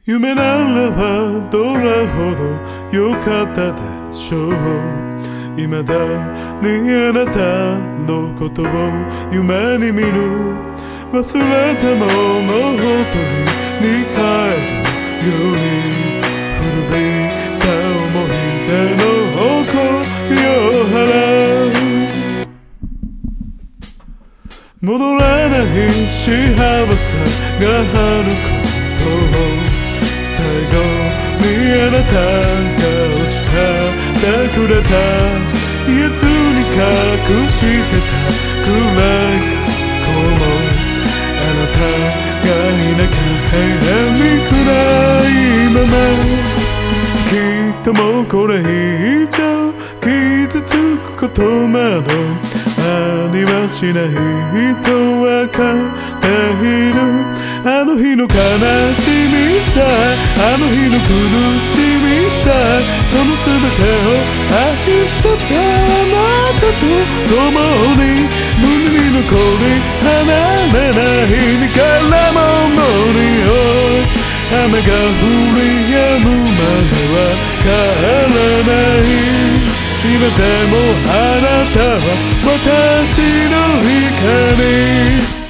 夢ならばどれほど良かったでしょう。未だにあなたのことを夢に見る。忘れたものを取りに帰るように、古びた思い出の誇りを払う。戻らない幸せがあることを、最後にあなたが教えてくれた。言えずに隠してたくらい過去も、あなたがいなきゃ部屋に暗いまま、きっともうこれ以上傷つくことなどありはしないとわかっている。あの日の悲しみさ、あの日の苦しみさ、その全てを愛したたあなたと共に、胸に残り離れない身からものに、雨が降り止むまでは帰らない。今でもあなたは私の光。